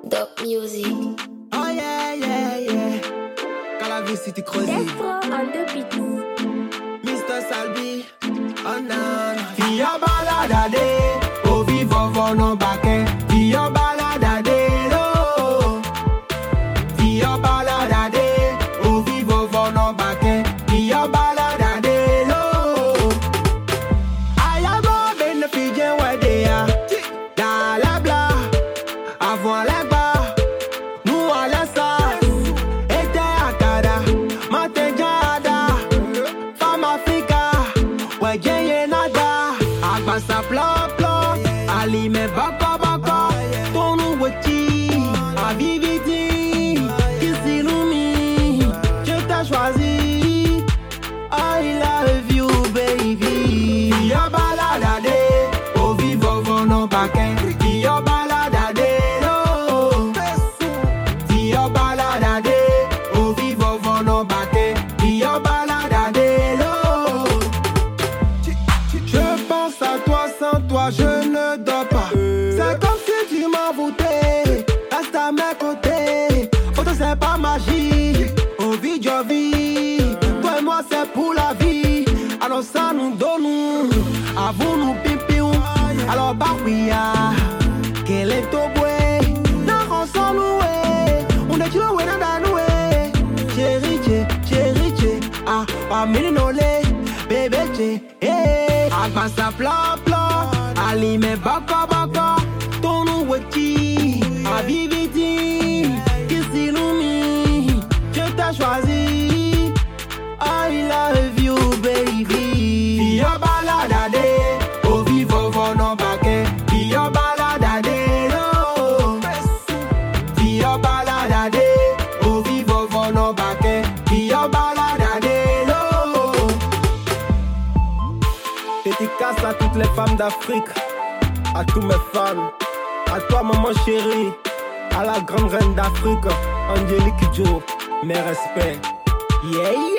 Dope music. Oh yeah, yeah, yeah. Calavi City Croisy. Destro on the beat. Mr. Salbi. Oh non. Fia baladade. Oh vivo vono baque. Fia baladade. Oh. Fia baladade. Oh vivo vono baque. Fia baladade. Oh. Ayabo beneficie wedea. Da la bla. Avant la barre. Nous à la salle. Était à Kada. Matin jada. Femme Africa. Ouais, y'a nada. Agbasa plan plan. Ali me baka baka. Ton ou weti. A viviti. Kissy Lumi. Je t'ai choisi. I love you, baby. Fia baladade. Oh vivo vono baken. Fia baladade. Oh. Fia baladade. Oh vivo vono baken. Fia baladade. Oh. Je pense à toi, sans toi je ne dors pas. C'est comme si tu m'as voûté. Reste à mes côtés. Autant c'est pas magie. On vit, je vis. Toi et moi c'est pour la vie. Alors ça nous donne. À vous nous pipiou. Alors bah oui ah. Quel est ton boué? N'a ensemble loué. On est kilo ouais nada noué. Chérie chérie. Ah pas milinolé. Bébé chérie. Agbasa plan plan. Ali me baka baka. Ton ou weti. A viviti. Kissy Lumi. Je t'ai choisi. I love you, baby. Fia baladade. Oh vivo vono baque. Fia baladade. Oh. Fia baladade. Oh vivo vono baque. Fia baladade. Oh. Dédicace à toutes les femmes d'Afrique, à tous mes fans, à toi maman chérie, à la grande reine d'Afrique, Angélique Joe, mes respects. Yeah,